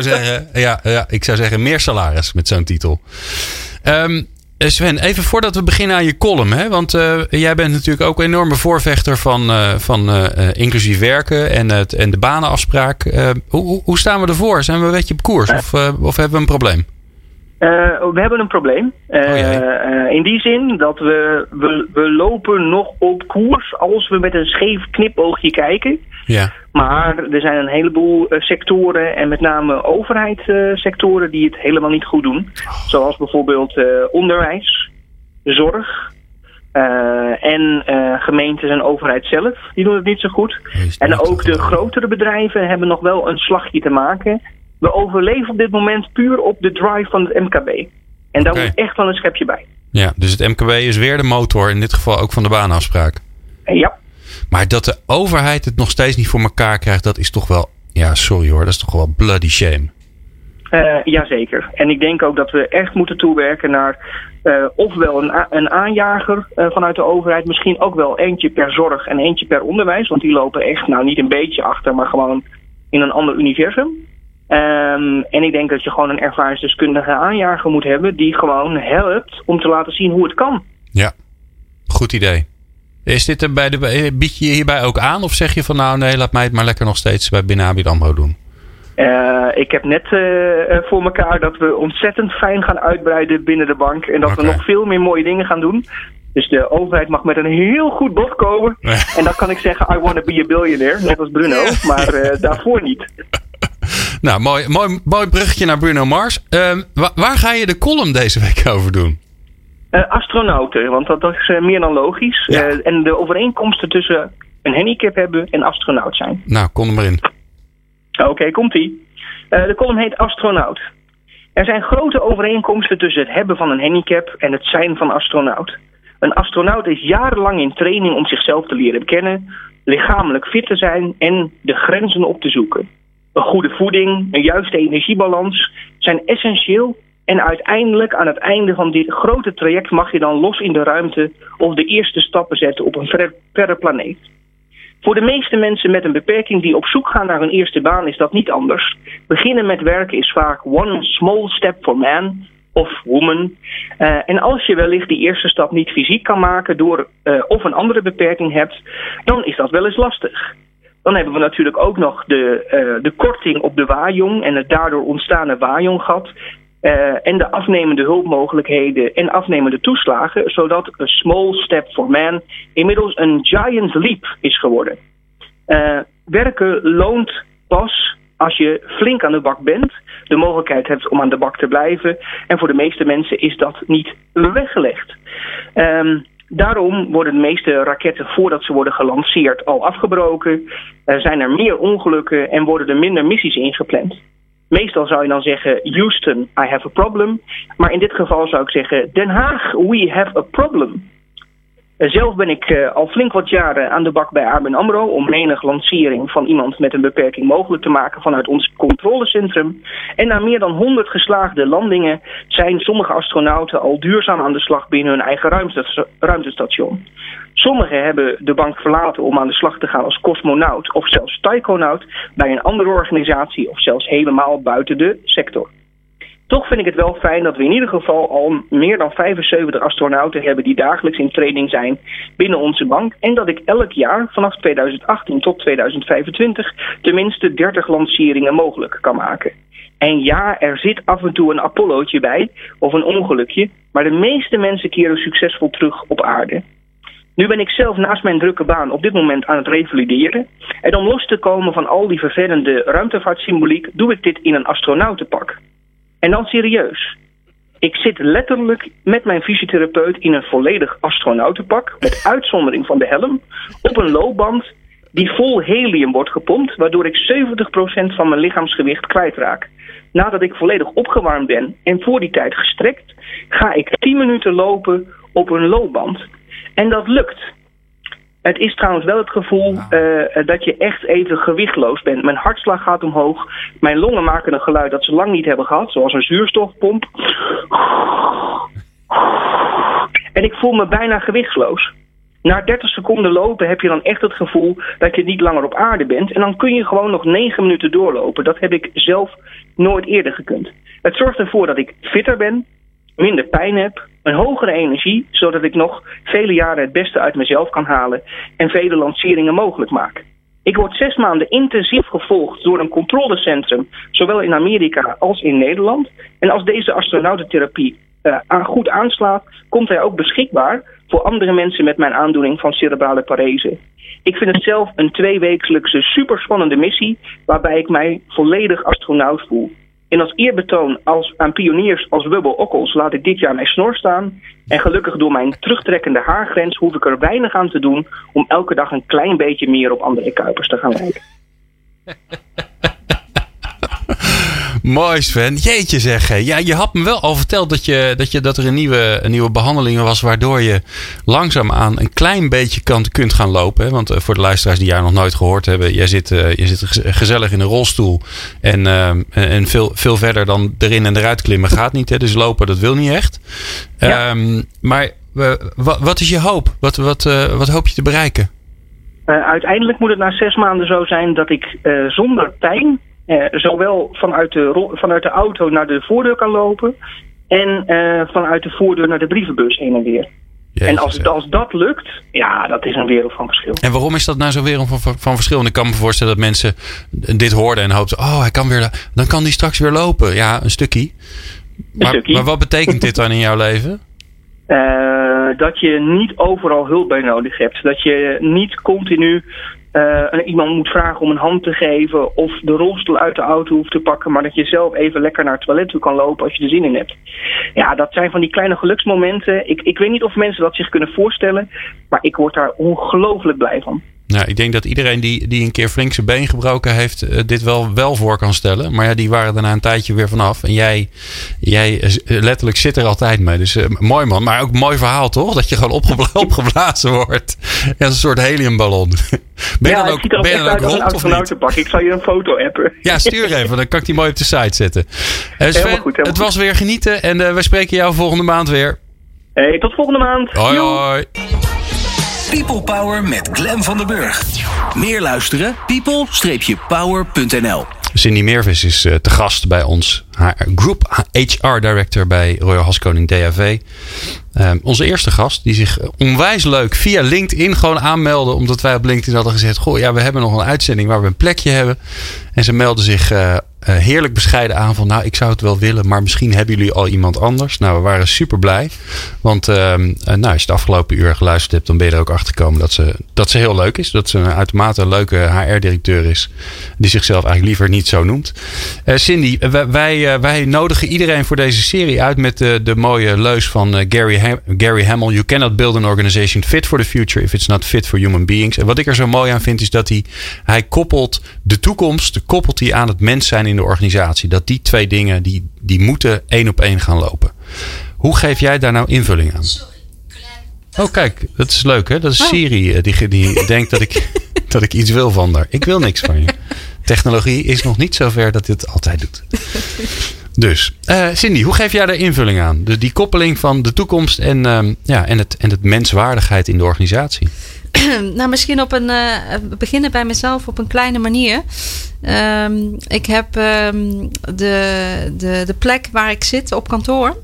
ik zou zeggen meer salaris met zo'n titel. Sven, even voordat we beginnen aan je column. Hè? Want jij bent natuurlijk ook een enorme voorvechter van inclusief werken en de banenafspraak. Hoe staan we ervoor? Zijn we een beetje op koers of hebben we een probleem? We hebben een probleem. In die zin dat we lopen nog op koers als we met een scheef knipoogje kijken. Ja. Maar er zijn een heleboel sectoren en met name overheidssectoren die het helemaal niet goed doen. Zoals bijvoorbeeld onderwijs, zorg en gemeentes en overheid zelf. Die doen het niet zo goed. En ook de grotere bedrijven hebben nog wel een slagje te maken. We overleven op dit moment puur op de drive van het MKB. En daar moet echt wel een schepje bij. Ja, dus het MKB is weer de motor, in dit geval ook van de baanafspraak. Ja. Maar dat de overheid het nog steeds niet voor elkaar krijgt, dat is toch wel, ja sorry hoor, dat is toch wel bloody shame. Jazeker. En ik denk ook dat we echt moeten toewerken naar ofwel een aanjager vanuit de overheid. Misschien ook wel eentje per zorg en eentje per onderwijs. Want die lopen echt niet een beetje achter, maar gewoon in een ander universum. En ik denk dat je gewoon een ervaringsdeskundige aanjager moet hebben die gewoon helpt om te laten zien hoe het kan. Ja, goed idee. Is dit bied je hierbij ook aan of zeg je van nou nee, laat mij het maar lekker nog steeds bij binnen ABN AMRO doen? Ik heb net voor elkaar dat we ontzettend fijn gaan uitbreiden binnen de bank en dat we nog veel meer mooie dingen gaan doen. Dus de overheid mag met een heel goed bod komen. En dan kan ik zeggen I want to be a billionaire, net als Bruno, maar daarvoor niet. Nou, mooi bruggetje naar Bruno Mars. Waar ga je de column deze week over doen? Astronauten, want dat is meer dan logisch. Ja. En de overeenkomsten tussen een handicap hebben en astronaut zijn. Nou, kom er maar in. Oké, komt-ie. De column heet Astronaut. Er zijn grote overeenkomsten tussen het hebben van een handicap en het zijn van astronaut. Een astronaut is jarenlang in training om zichzelf te leren kennen, lichamelijk fit te zijn en de grenzen op te zoeken. Een goede voeding, een juiste energiebalans zijn essentieel en uiteindelijk aan het einde van dit grote traject mag je dan los in de ruimte of de eerste stappen zetten op een verre planeet. Voor de meeste mensen met een beperking die op zoek gaan naar hun eerste baan is dat niet anders. Beginnen met werken is vaak one small step for man of woman. En als je wellicht die eerste stap niet fysiek kan maken door of een andere beperking hebt, dan is dat wel eens lastig. Dan hebben we natuurlijk ook nog de korting op de Wajong en het daardoor ontstane Wajonggat. En de afnemende hulpmogelijkheden en afnemende toeslagen, zodat een small step for man inmiddels een giant leap is geworden. Werken loont pas als je flink aan de bak bent, de mogelijkheid hebt om aan de bak te blijven. En voor de meeste mensen is dat niet weggelegd. Daarom worden de meeste raketten voordat ze worden gelanceerd al afgebroken. Zijn er meer ongelukken en worden er minder missies ingepland. Meestal zou je dan zeggen, Houston, I have a problem. Maar in dit geval zou ik zeggen, Den Haag, we have a problem. Zelf ben ik al flink wat jaren aan de bak bij ABN AMRO om menig lancering van iemand met een beperking mogelijk te maken vanuit ons controlecentrum. En na meer dan 100 geslaagde landingen zijn sommige astronauten al duurzaam aan de slag binnen hun eigen ruimtestation. Sommigen hebben de bank verlaten om aan de slag te gaan als cosmonaut of zelfs taikonaut bij een andere organisatie of zelfs helemaal buiten de sector. Toch vind ik het wel fijn dat we in ieder geval al meer dan 75 astronauten hebben die dagelijks in training zijn binnen onze bank. En dat ik elk jaar vanaf 2018 tot 2025 tenminste 30 lanceringen mogelijk kan maken. En ja, er zit af en toe een Apollo'tje bij of een ongelukje, maar de meeste mensen keren succesvol terug op aarde. Nu ben ik zelf naast mijn drukke baan op dit moment aan het revalideren. En om los te komen van al die vervelende ruimtevaartsymboliek doe ik dit in een astronautenpak. En dan serieus. Ik zit letterlijk met mijn fysiotherapeut in een volledig astronautenpak, met uitzondering van de helm, op een loopband die vol helium wordt gepompt, waardoor ik 70% van mijn lichaamsgewicht kwijtraak. Nadat ik volledig opgewarmd ben en voor die tijd gestrekt, ga ik 10 minuten lopen op een loopband. En dat lukt. Het is trouwens wel het gevoel dat je echt even gewichtloos bent. Mijn hartslag gaat omhoog. Mijn longen maken een geluid dat ze lang niet hebben gehad. Zoals een zuurstofpomp. En ik voel me bijna gewichtsloos. Na 30 seconden lopen heb je dan echt het gevoel dat je niet langer op aarde bent. En dan kun je gewoon nog 9 minuten doorlopen. Dat heb ik zelf nooit eerder gekund. Het zorgt ervoor dat ik fitter ben, minder pijn heb, een hogere energie, zodat ik nog vele jaren het beste uit mezelf kan halen en vele lanceringen mogelijk maak. Ik word 6 maanden intensief gevolgd door een controlecentrum, zowel in Amerika als in Nederland. En als deze astronautentherapie goed aanslaat, komt hij ook beschikbaar voor andere mensen met mijn aandoening van cerebrale parese. Ik vind het zelf een 2-wekelijkse superspannende missie, waarbij ik mij volledig astronaut voel. En als eerbetoon aan pioniers als Wubbel Okkels laat ik dit jaar mijn snor staan. En gelukkig door mijn terugtrekkende haargrens hoef ik er weinig aan te doen om elke dag een klein beetje meer op andere Kuipers te gaan lijken. Mooi, Sven. Jeetje zeg. Ja, je had me wel al verteld dat er een nieuwe behandeling was, waardoor je langzaamaan een klein beetje kunt gaan lopen. Hè? Want voor de luisteraars die jou nog nooit gehoord hebben, je zit gezellig in een rolstoel en veel verder dan erin en eruit klimmen gaat niet. Hè? Dus lopen, dat wil niet echt. Ja. Maar wat is je hoop? Wat hoop je te bereiken? Uiteindelijk moet het na 6 maanden zo zijn dat ik zonder pijn zowel vanuit de auto naar de voordeur kan lopen en vanuit de voordeur naar de brievenbus heen en weer. Jezus, en als dat lukt, ja, dat is een wereld van verschil. En waarom is dat nou zo'n wereld van verschil? En ik kan me voorstellen dat mensen dit hoorden en hoopten, dan kan die straks weer lopen. Ja, een stukje. Maar wat betekent dit dan in jouw leven? Dat je niet overal hulp bij nodig hebt. Dat je niet continu iemand moet vragen om een hand te geven of de rolstoel uit de auto hoeft te pakken, maar dat je zelf even lekker naar het toilet toe kan lopen als je er zin in hebt. Ja, dat zijn van die kleine geluksmomenten. Ik weet niet of mensen dat zich kunnen voorstellen, maar ik word daar ongelooflijk blij van. Nou, ik denk dat iedereen die een keer flink zijn been gebroken heeft, dit wel voor kan stellen. Maar ja, die waren daarna een tijdje weer vanaf. En jij letterlijk zit er altijd mee. Dus mooi man. Maar ook een mooi verhaal toch? Dat je gewoon opgeblazen wordt. Ja, een soort heliumballon. Ben je dan ook rond of niet? Ik zal je een foto appen. Ja, stuur even. Dan kan ik die mooi op de site zetten. Sven, goed, het was weer genieten. En wij spreken jou volgende maand weer. Hey, tot volgende maand. Hoi, hoi. People Power met Glenn van den Burg. Meer luisteren? people-power.nl. Cindy Meervis is te gast bij ons. Haar Group HR Director bij Royal Haskoning DHV. Onze eerste gast die zich onwijs leuk via LinkedIn gewoon aanmeldde. Omdat wij op LinkedIn hadden gezegd, goh, ja, we hebben nog een uitzending waar we een plekje hebben. En ze meldde zich heerlijk bescheiden aan van, nou, ik zou het wel willen, maar misschien hebben jullie al iemand anders. Nou, we waren super blij. Want als je het afgelopen uur geluisterd hebt, dan ben je er ook achter gekomen dat ze heel leuk is. Dat ze een uitermate leuke HR-directeur is. Die zichzelf eigenlijk liever niet zo noemt. Cindy, wij nodigen iedereen voor deze serie uit met de mooie leus van Gary Hamel. You cannot build an organization fit for the future if it's not fit for human beings. En wat ik er zo mooi aan vind is dat hij koppelt de toekomst, koppelt hij aan het mens zijn in de organisatie. Dat die 2 dingen, die moeten 1 op 1 gaan lopen. Hoe geef jij daar nou invulling aan? Oh, kijk, dat is leuk hè. Dat is Siri die denkt dat ik iets wil van haar. Ik wil niks van je. Technologie is nog niet zover dat dit altijd doet. Dus, Cindy, hoe geef jij daar invulling aan? Dus die koppeling van de toekomst en het menswaardigheid in de organisatie. Nou, misschien beginnen bij mezelf op een kleine manier. Ik heb de plek waar ik zit op kantoor.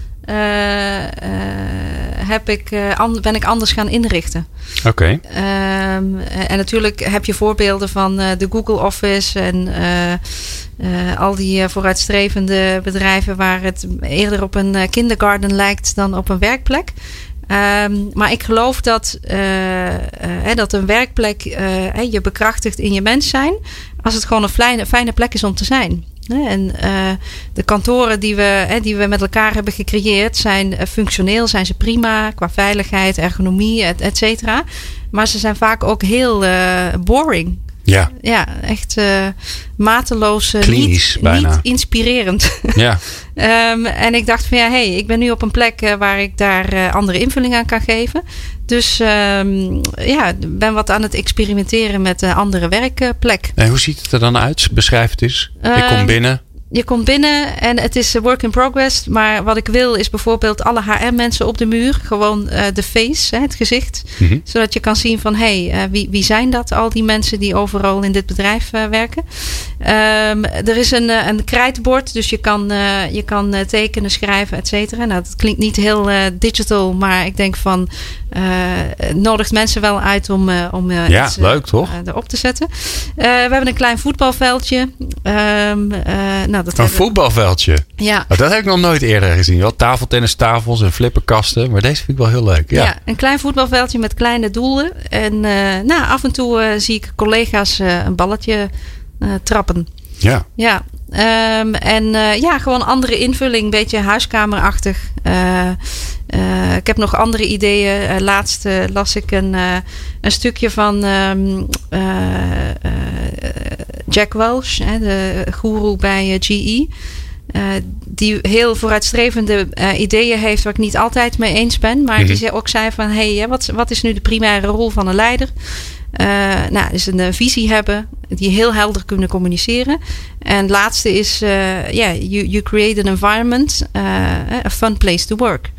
Ben ik anders gaan inrichten. Oké. En natuurlijk heb je voorbeelden van de Google Office en al die vooruitstrevende bedrijven waar het eerder op een kindergarten lijkt dan op een werkplek. Maar ik geloof dat een werkplek je bekrachtigt in je mens zijn, als het gewoon een fijne plek is om te zijn. En de kantoren die we met elkaar hebben gecreëerd zijn functioneel, zijn ze prima qua veiligheid, ergonomie, et cetera. Maar ze zijn vaak ook heel boring. Ja, echt mateloos klinisch, bijna. niet inspirerend. Ja. En ik dacht van ik ben nu op een plek waar ik daar andere invulling aan kan geven. Dus ben wat aan het experimenteren met een andere werkplek. En hoe ziet het er dan uit? Beschrijf het eens. Ik kom binnen. Je komt binnen en het is work in progress. Maar wat ik wil is bijvoorbeeld alle HR-mensen op de muur. Gewoon de face, het gezicht. Mm-hmm. Zodat je kan zien van wie zijn dat? Al die mensen die overal in dit bedrijf werken. Er is een krijtbord. Dus je kan tekenen, schrijven, et cetera. Nou, dat klinkt niet heel digital. Maar ik denk van het nodigt mensen wel uit om iets leuk, toch? erop te zetten. We hebben een klein voetbalveldje. Een voetbalveldje? Ja. Oh, dat heb ik nog nooit eerder gezien. Wel tafeltennistafels en flipperkasten. Maar deze vind ik wel heel leuk. Ja, een klein voetbalveldje met kleine doelen. En af en toe zie ik collega's een balletje trappen. Ja. Ja. Gewoon andere invulling. Een beetje huiskamerachtig. Ik heb nog andere ideeën. Laatst las ik een stukje van Jack Welch, de goeroe bij GE. Die heel vooruitstrevende ideeën heeft waar ik niet altijd mee eens ben. Maar die ook zei van wat is nu de primaire rol van een leider? Dus een visie hebben die heel helder kunnen communiceren. En het laatste is you create an environment, a fun place to work.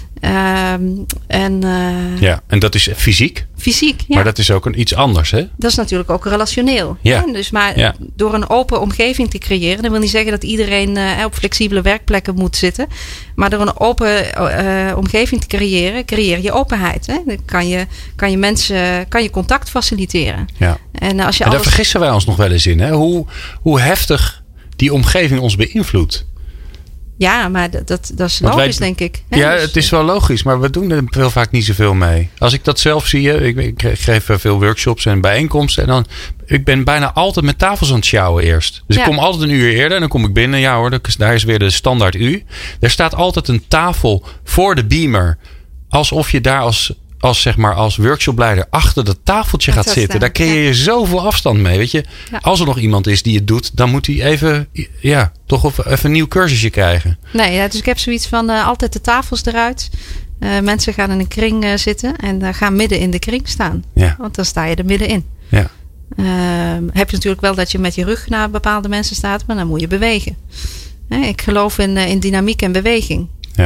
En dat is fysiek? Fysiek, ja. Maar dat is ook iets anders, hè? Dat is natuurlijk ook relationeel. Ja. Dus door een open omgeving te creëren, dat wil niet zeggen dat iedereen op flexibele werkplekken moet zitten. Maar door een open omgeving te creëer je openheid. Hè? Dan kan je mensen contact faciliteren. Ja. En daar vergissen wij ons nog wel eens in, hè? Hoe heftig die omgeving ons beïnvloedt. Ja, maar dat is logisch, denk ik. Ja, het is wel logisch, maar we doen er heel vaak niet zoveel mee. Als ik dat zelf zie, ik geef veel workshops en bijeenkomsten. En ik ben bijna altijd met tafels aan het sjouwen eerst. Dus ik kom altijd een uur eerder en dan kom ik binnen. Ja hoor, daar is weer de standaard U. Er staat altijd een tafel voor de beamer. Alsof je daar als workshopleider achter dat tafeltje gaat zitten. Daar creëer je zoveel afstand mee. Weet je? Ja. Als er nog iemand is die het doet, dan moet hij even een nieuw cursusje krijgen. Nee, dus ik heb zoiets van altijd de tafels eruit. Mensen gaan in een kring zitten en gaan midden in de kring staan. Ja. Want dan sta je er middenin. Ja. Heb je natuurlijk wel dat je met je rug naar bepaalde mensen staat, maar dan moet je bewegen. Ik geloof in dynamiek en beweging. Ja.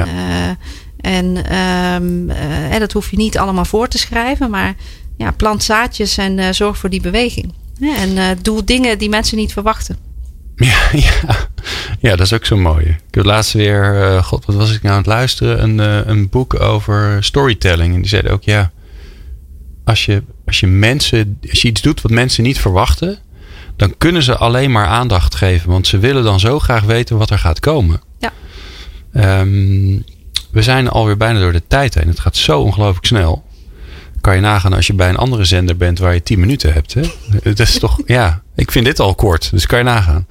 En dat hoef je niet allemaal voor te schrijven. Maar plant zaadjes en zorg voor die beweging. En doe dingen die mensen niet verwachten. Ja, dat is ook zo mooi. Ik heb laatst weer, wat was ik nou aan het luisteren? Een boek over storytelling. En die zeiden ook, als je iets doet wat mensen niet verwachten, dan kunnen ze alleen maar aandacht geven. Want ze willen dan zo graag weten wat er gaat komen. Ja. We zijn alweer bijna door de tijd heen. Het gaat zo ongelooflijk snel. Kan je nagaan als je bij een andere zender bent waar je 10 minuten hebt. Hè? Dat is toch, ik vind dit al kort. Dus kan je nagaan.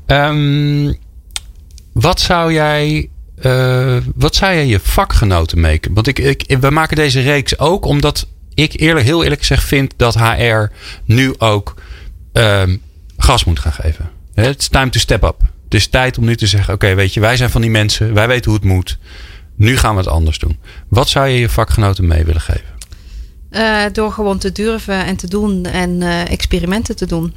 Wat zou jij je vakgenoten mee? Want we maken deze reeks ook omdat ik heel eerlijk gezegd vind dat HR nu ook gas moet gaan geven. It's time to step up. Het is tijd om nu te zeggen, oké, weet je, wij zijn van die mensen. Wij weten hoe het moet. Nu gaan we het anders doen. Wat zou je vakgenoten mee willen geven? Door gewoon te durven en te doen en experimenten te doen.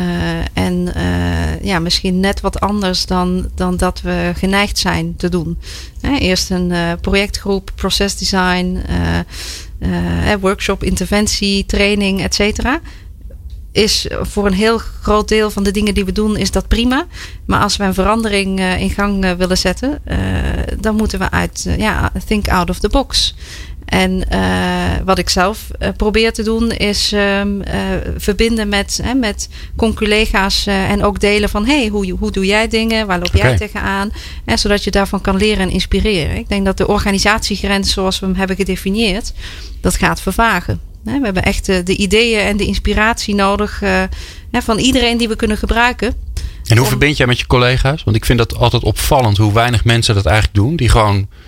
Misschien net wat anders dan dat we geneigd zijn te doen. Eerst een projectgroep, procesdesign, workshop, interventie, training, et cetera. Is voor een heel groot deel van de dingen die we doen, is dat prima. Maar als we een verandering in gang willen zetten, dan moeten we think out of the box. En wat ik zelf probeer te doen is verbinden met conculega's en ook delen van hoe doe jij dingen? Waar loop jij tegenaan? En zodat je daarvan kan leren en inspireren. Ik denk dat de organisatiegrens zoals we hem hebben gedefinieerd, dat gaat vervagen. We hebben echt de ideeën en de inspiratie nodig van iedereen die we kunnen gebruiken. En hoe verbind jij met je collega's? Want ik vind dat altijd opvallend hoe weinig mensen dat eigenlijk doen. Die gewoon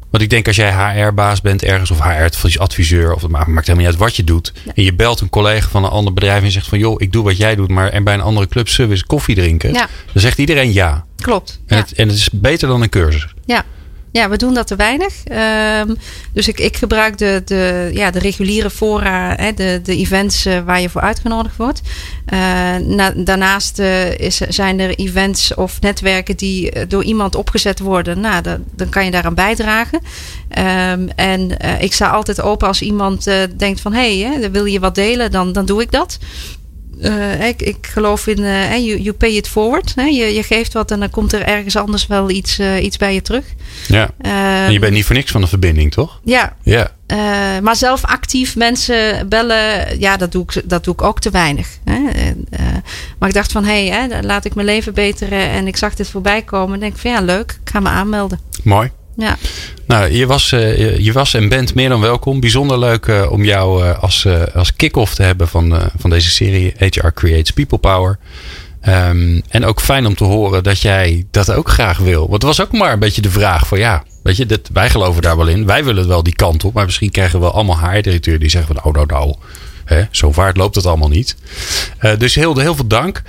Want ik denk als jij HR-baas bent ergens of HR-adviseur, of het maakt helemaal niet uit wat je doet. Ja. En je belt een collega van een ander bedrijf en zegt van joh, ik doe wat jij doet, maar en bij een andere club zullen we eens koffie drinken. Ja. Dan zegt iedereen ja. Klopt. En het is beter dan een cursus. Ja. Ja, we doen dat te weinig. Dus ik gebruik de reguliere fora, de events waar je voor uitgenodigd wordt. Daarnaast zijn er events of netwerken die door iemand opgezet worden. Nou, dan kan je daaraan bijdragen. En ik sta altijd open als iemand denkt van wil je wat delen, dan doe ik dat. Ik geloof in you pay it forward. Je geeft wat en dan komt er ergens anders wel iets bij je terug. Ja. En je bent niet voor niks van de verbinding, toch? Ja. Ja. Maar zelf actief mensen bellen, ja, dat doe ik ook te weinig. Maar ik dacht van, laat ik mijn leven beteren. En ik zag dit voorbij komen en denk van, ja, leuk. Ik ga me aanmelden. Mooi. Ja. Nou, je was en bent meer dan welkom. Bijzonder leuk om jou als kick-off te hebben van deze serie HR Creates People Power. En ook fijn om te horen dat jij dat ook graag wil. Want het was ook maar een beetje de vraag van ja, weet je, wij geloven daar wel in. Wij willen wel die kant op. Maar misschien krijgen we wel allemaal HR-directeuren die zeggen van nou. Zo vaart loopt het allemaal niet. Dus heel veel dank.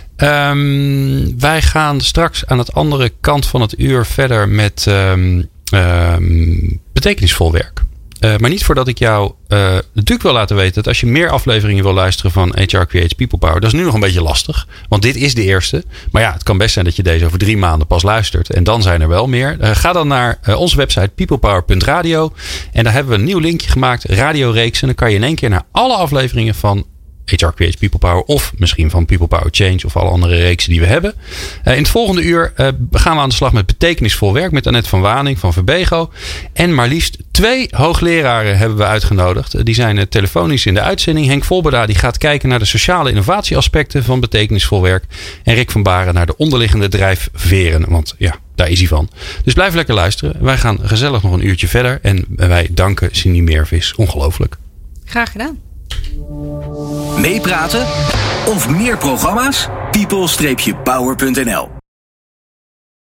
Wij gaan straks aan het andere kant van het uur verder met betekenisvol werk. Maar niet voordat ik jou natuurlijk wil laten weten dat als je meer afleveringen wil luisteren van HR Creates People Power, dat is nu nog een beetje lastig. Want dit is de eerste. Maar ja, het kan best zijn dat je deze over 3 maanden pas luistert. En dan zijn er wel meer. Ga dan naar onze website peoplepower.radio. En daar hebben we een nieuw linkje gemaakt. Radioreeks. En dan kan je in één keer naar alle afleveringen van HR Creates People Power of misschien van People Power Change of alle andere reeksen die we hebben. In het volgende uur gaan we aan de slag met betekenisvol werk met Annette van Waning van Verbego. En maar liefst 2 hoogleraren hebben we uitgenodigd. Die zijn telefonisch in de uitzending. Henk Volberda die gaat kijken naar de sociale innovatieaspecten van betekenisvol werk. En Rick van Baren naar de onderliggende drijfveren. Want ja, daar is hij van. Dus blijf lekker luisteren. Wij gaan gezellig nog een uurtje verder. En wij danken Cindy Meervis. Ongelooflijk. Graag gedaan. Meepraten of meer programma's? people-power.nl